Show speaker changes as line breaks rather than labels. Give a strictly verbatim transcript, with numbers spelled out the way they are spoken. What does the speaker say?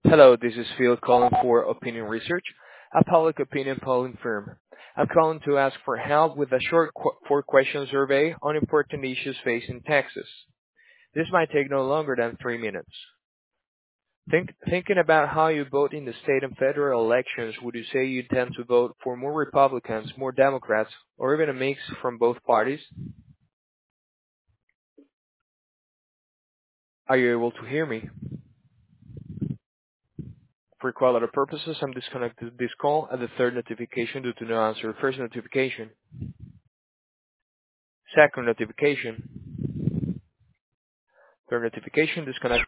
Hello, this is Phil calling for Opinion Research, a public opinion polling firm. I'm calling to ask for help with a short qu- four-question survey on important issues facing Texas. This might take no longer than three minutes. Think, thinking about how you vote in the state and federal elections, would you say you tend to vote for more Republicans, more Democrats, or even a mix from both parties? Are you able to hear me? For quality purposes, I'm disconnecting this call at the third notification due to no answer. First notification. Second notification. Third notification disconnect.